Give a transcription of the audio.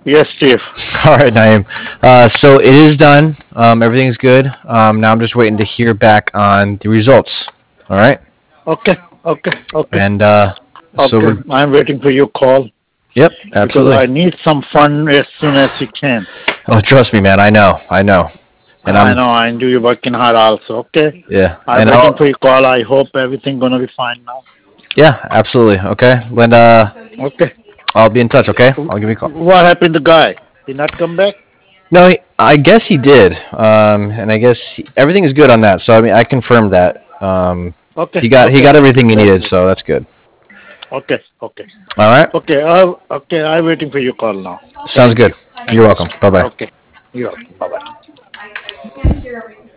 Yes, Steve. All right, Naeem. So it is done. Everything's good. Now I'm just waiting to hear back on the results. All right. Okay, okay. And so Okay, we're. I'm waiting for your call Yep. because Absolutely. I need some fun as soon as you can. Oh, trust me, man. I know. I know. And I I'm. know, I know you're working hard also. Okay, Yeah. I'm And waiting for I'll. your call. I hope everything gonna be fine now. Yeah. Absolutely. Okay. When Okay. I'll be in touch. Okay. I'll give you a call. What happened to the guy? He not come back? No, I guess he did. And I guess everything is good on that. So I mean, I confirmed that. Okay, He okay, got okay. everything he That's needed. good. So that's good. Okay, okay, All right. okay. Okay, I'm waiting for your call now. Sounds Thank good. you, thank You're you. welcome. Bye bye. Okay, you're welcome. Bye bye.